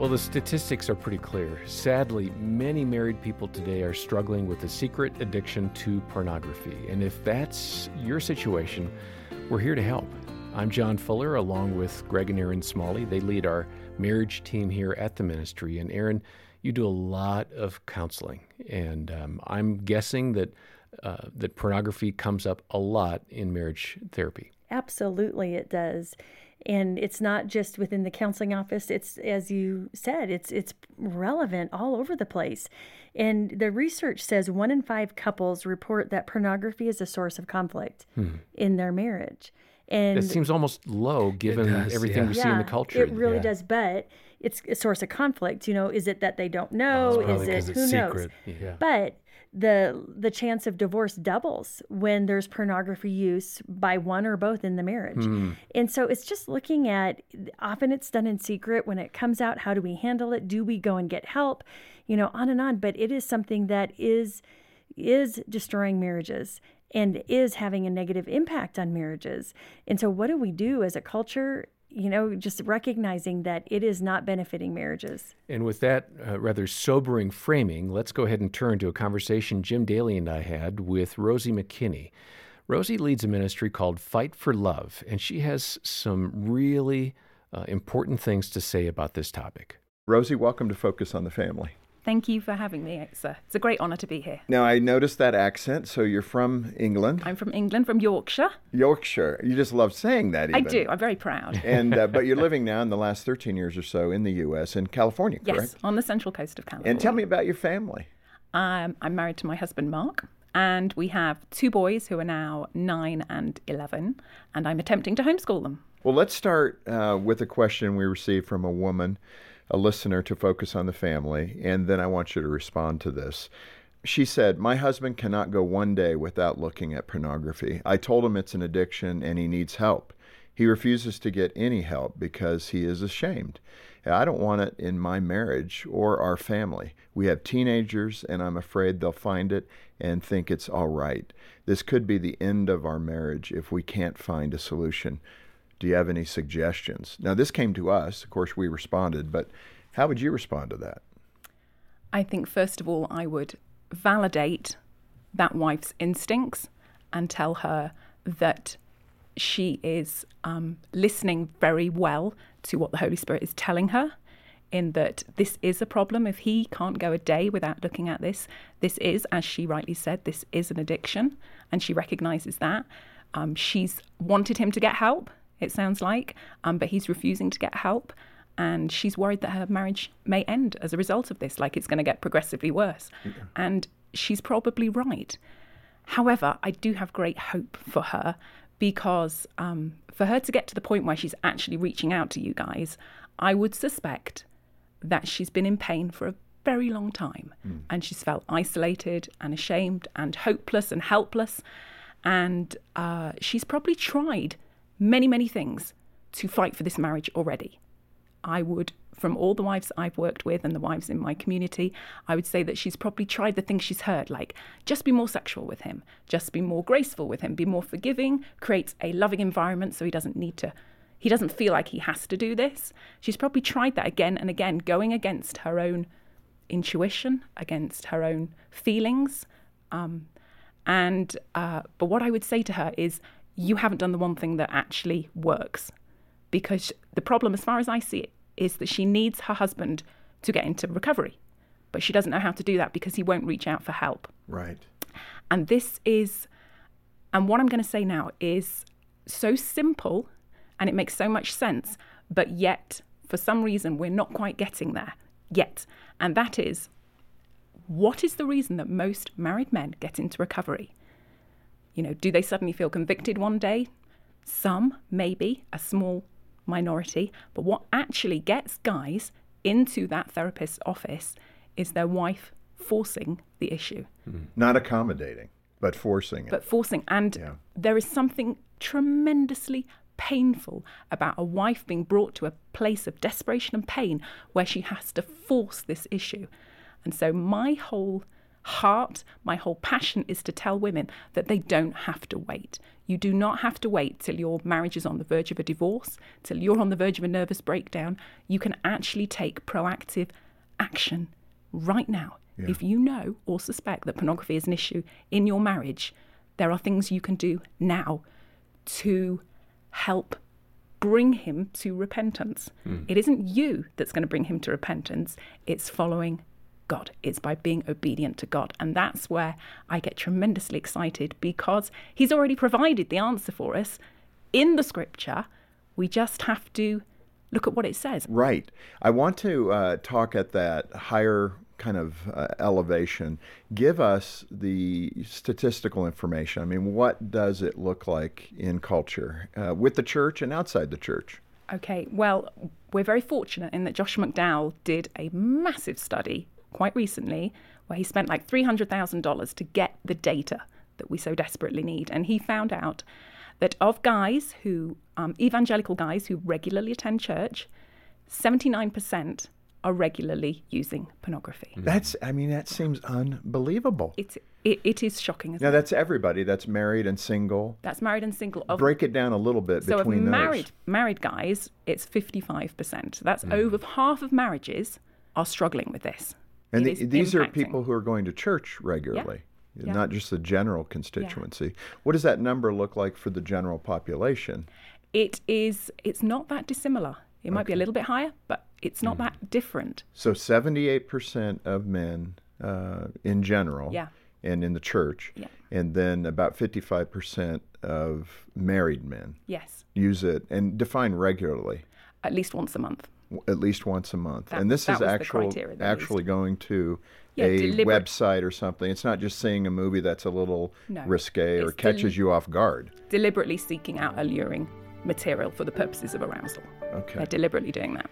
Well, the statistics are pretty clear. Sadly, many married people today are struggling with a secret addiction to pornography. And if that's your situation, we're here to help. I'm John Fuller, along with Greg and Aaron Smalley. They lead our marriage team here at the ministry. And Aaron, you do a lot of counseling. And I'm guessing that pornography comes up a lot in marriage therapy. Absolutely, it does. And it's not just within the counseling office. It's, as you said, it's relevant all over the place. And the research says 1 in 5 couples report that pornography is a source of conflict in their marriage. And that seems almost low given everything we see in the culture. It really does, but it's a source of conflict. You know, is it that they don't know? Is it who knows? Yeah. But the chance of divorce doubles when there's pornography use by one or both in the marriage. And so it's just looking at, often it's done in secret. When it comes out, how do we handle it? Do we go and get help? You know, on and on. But it is something that is destroying marriages and is having a negative impact on marriages. And so what do we do as a culture? You know, just recognizing that it is not benefiting marriages. And with that rather sobering framing, let's go ahead and turn to a conversation Jim Daly and I had with Rosie McKinney. Rosie leads a ministry called Fight for Love, and she has some really important things to say about this topic. Rosie, welcome to Focus on the Family. Thank you for having me. It's a great honor to be here. Now, I noticed that accent, so you're from England. I'm from England, from Yorkshire. Yorkshire. You just love saying that even. I do. I'm very proud. And but you're living now in the last 13 years or so in the U.S., in California, correct? Yes, on the central coast of California. And tell me about your family. I'm married to my husband, Mark, and we have 2 boys who are now 9 and 11, and I'm attempting to homeschool them. Well, let's start with a question we received from a woman, a listener to Focus on the Family, and then I want you to respond to this. She said, "My husband cannot go one day without looking at pornography. I told him it's an addiction and he needs help. He refuses to get any help because he is ashamed. I don't want it in my marriage or our family. We have teenagers and I'm afraid they'll find it and think it's all right. This could be the end of our marriage if we can't find a solution. Do you have any suggestions?" Now, this came to us. Of course, we responded, but how would you respond to that? I think, first of all, I would validate that wife's instincts and tell her that she is listening very well to what the Holy Spirit is telling her, in that this is a problem. If he can't go a day without looking at this is, as she rightly said, this is an addiction, and she recognizes that. She's wanted him to get help, it sounds like, but he's refusing to get help. And she's worried that her marriage may end as a result of this, like it's going to get progressively worse. Mm-hmm. And she's probably right. However, I do have great hope for her, because for her to get to the point where she's actually reaching out to you guys, I would suspect that she's been in pain for a very long time. And she's felt isolated and ashamed and hopeless and helpless. And she's probably tried many, many things to fight for this marriage already. I would, from all the wives I've worked with and the wives in my community, I would say that she's probably tried the things she's heard, like just be more sexual with him, just be more graceful with him, be more forgiving, create a loving environment so he doesn't feel like he has to do this. She's probably tried that again and again, going against her own intuition, against her own feelings. But what I would say to her is, you haven't done the one thing that actually works. Because the problem, as far as I see it, is that she needs her husband to get into recovery. But she doesn't know how to do that because he won't reach out for help. Right. And what I'm going to say now is so simple, and it makes so much sense, but yet, for some reason, we're not quite getting there yet. And that is, what is the reason that most married men get into recovery? You know, do they suddenly feel convicted one day? Some, maybe, a small minority. But what actually gets guys into that therapist's office is their wife forcing the issue. Not accommodating, but forcing it. And there is something tremendously painful about a wife being brought to a place of desperation and pain where she has to force this issue. And so my whole heart, my whole passion is to tell women that they don't have to wait. You do not have to wait till your marriage is on the verge of a divorce, till you're on the verge of a nervous breakdown. You can actually take proactive action right now. Yeah. If you know or suspect that pornography is an issue in your marriage, there are things you can do now to help bring him to repentance. It isn't you that's going to bring him to repentance. It's following God. It's by being obedient to God. And that's where I get tremendously excited, because he's already provided the answer for us in the scripture. We just have to look at what it says. Right. I want to talk at that higher kind of elevation. Give us the statistical information. I mean, what does it look like in culture with the church and outside the church? Okay, well, we're very fortunate in that Joshua McDowell did a massive study quite recently where he spent like $300,000 to get the data that we so desperately need. And he found out that of guys who, evangelical guys who regularly attend church, 79% are regularly using pornography. That seems unbelievable. It is shocking. Now, that's everybody. That's married and single. That's married and single. Break it down a little bit between those. Married guys, it's 55%. That's over half of marriages are struggling with this. And these are people who are going to church regularly, not just the general constituency. Yeah. What does that number look like for the general population? It's not that dissimilar. It might be a little bit higher, but it's not that different. So 78% of men in general and in the church, and then about 55% of married men use it and define regularly. At least once a month. At least once a month. And this is actually going to a website or something. It's not just seeing a movie that's a little risque or catches you off guard. Deliberately seeking out alluring material for the purposes of arousal. Okay. They're deliberately doing that.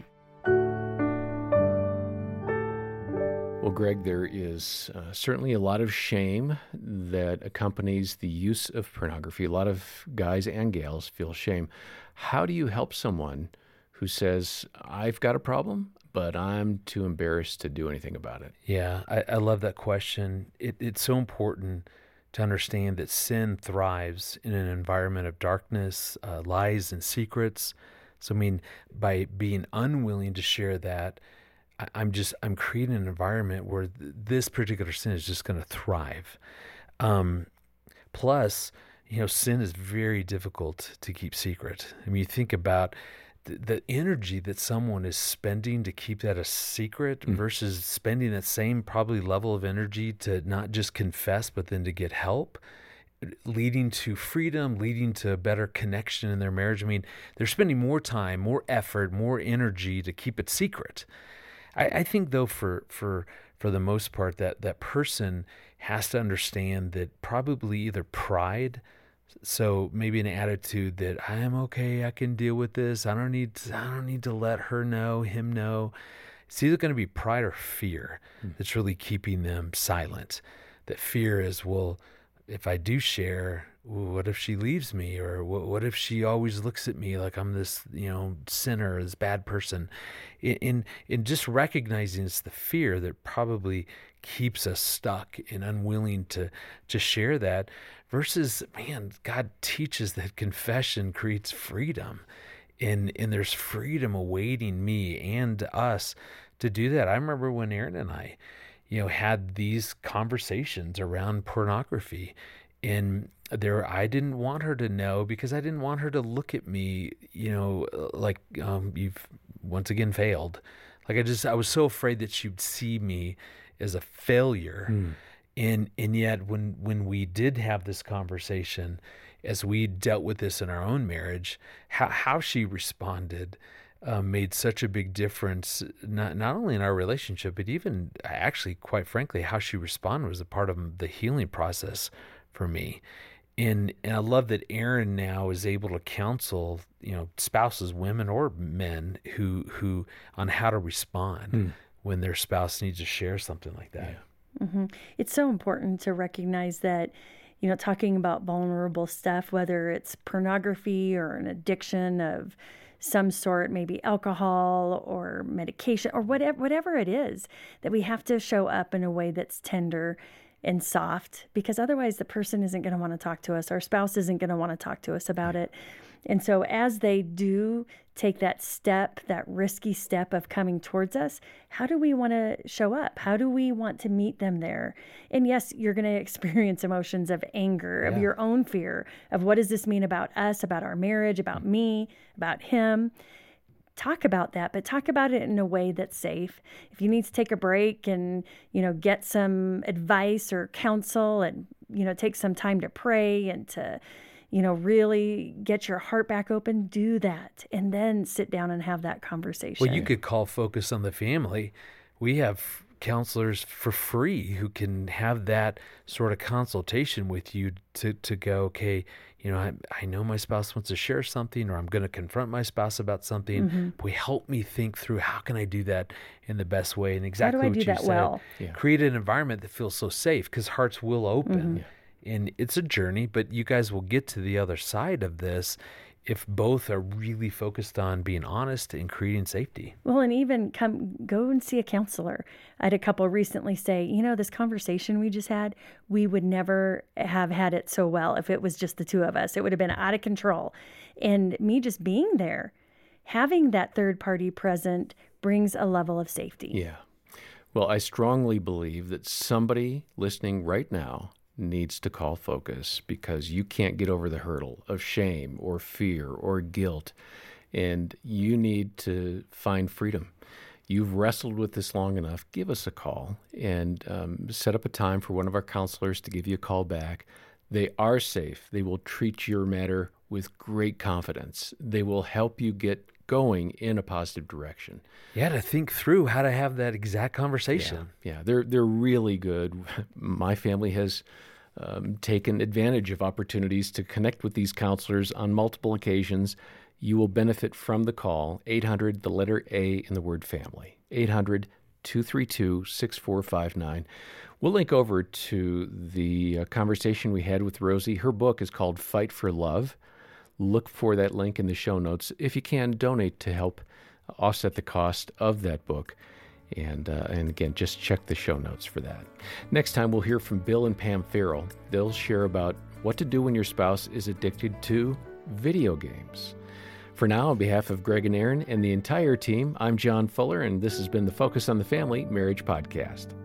Well, Greg, there is certainly a lot of shame that accompanies the use of pornography. A lot of guys and gals feel shame. How do you help someone who says, I've got a problem, but I'm too embarrassed to do anything about it? Yeah, I love that question. It's so important to understand that sin thrives in an environment of darkness, lies, and secrets. So, by being unwilling to share that, I'm creating an environment where this particular sin is just going to thrive. Plus, sin is very difficult to keep secret. You think about the energy that someone is spending to keep that a secret versus spending that same probably level of energy to not just confess, but then to get help, leading to freedom, leading to a better connection in their marriage. They're spending more time, more effort, more energy to keep it secret. I think, though, for the most part, that person has to understand that probably either pride, so maybe an attitude that I'm okay, I can deal with this. I don't need to let her know, him know. It's either going to be pride or fear that's really keeping them silent. That fear is, well, if I do share, what if she leaves me? Or what if she always looks at me like I'm this, sinner, this bad person? In just recognizing it's the fear that probably keeps us stuck and unwilling to share that, versus, God teaches that confession creates freedom. And there's freedom awaiting me and us to do that. I remember when Erin and I, had these conversations around pornography, and I didn't want her to know because I didn't want her to look at me, like you've once again failed. Like I was so afraid that she'd see me as a failure. And yet when we did have this conversation, as we dealt with this in our own marriage, how she responded made such a big difference, not only in our relationship, but even actually, quite frankly, how she responded was a part of the healing process for me. And I love that Erin now is able to counsel, spouses, women or men, who on how to respond when their spouse needs to share something like that. Yeah. Mm-hmm. It's so important to recognize that, talking about vulnerable stuff, whether it's pornography or an addiction of some sort, maybe alcohol or medication or whatever it is, that we have to show up in a way that's tender, and soft, because otherwise the person isn't going to want to talk to us. Our spouse isn't going to want to talk to us about it. And so as they do take that step, that risky step of coming towards us, how do we want to show up? How do we want to meet them there? And yes, you're going to experience emotions of anger, of your own fear, of what does this mean about us, about our marriage, about me, about him. Talk about that, but talk about it in a way that's safe. If you need to take a break and, get some advice or counsel and, take some time to pray and to, really get your heart back open, do that. And then sit down and have that conversation. Well, you could call Focus on the Family. We have counselors for free who can have that sort of consultation with you to go, okay, I know my spouse wants to share something, or I'm going to confront my spouse about something. Mm-hmm. Will you help me think through how can I do that in the best way? And exactly how do I what do you that said, well? Create an environment that feels so safe, because hearts will open. Mm-hmm. And it's a journey, but you guys will get to the other side of this if both are really focused on being honest and creating safety. Well, and even go and see a counselor. I had a couple recently say, this conversation we just had, we would never have had it so well if it was just the two of us. It would have been out of control. And me just being there, having that third party present brings a level of safety. Yeah. Well, I strongly believe that somebody listening right now needs to call Focus, because you can't get over the hurdle of shame or fear or guilt, and you need to find freedom. You've wrestled with this long enough. Give us a call and set up a time for one of our counselors to give you a call back. They are safe. They will treat your matter with great confidence. They will help you get going in a positive direction. Yeah, to think through how to have that exact conversation. Yeah, they're really good. My family has taken advantage of opportunities to connect with these counselors on multiple occasions. You will benefit from the call. 800, the letter A in the word family. 800-232-6459. We'll link over to the conversation we had with Rosie. Her book is called Fight for Love. Look for that link in the show notes. If you can, donate to help offset the cost of that book. And again, just check the show notes for that. Next time, we'll hear from Bill and Pam Farrell. They'll share about what to do when your spouse is addicted to video games. For now, on behalf of Greg and Aaron and the entire team, I'm John Fuller, and this has been the Focus on the Family Marriage Podcast.